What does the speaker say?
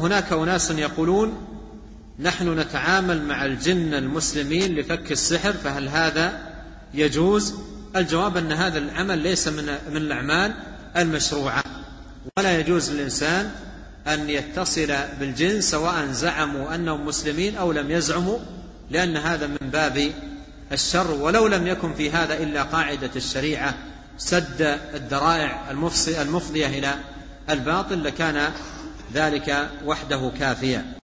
وهناك أناس يقولون نحن نتعامل مع الجن المسلمين لفك السحر، فهل هذا يجوز؟ الجواب أن هذا العمل ليس من الأعمال المشروعة، ولا يجوز للإنسان أن يتصل بالجن سواء زعموا أنهم مسلمين أو لم يزعموا، لأن هذا من باب الشر. ولو لم يكن في هذا إلا قاعدة الشريعة سد الذرائع المفضية إلى الباطل لكان ذلك وحده كافيا.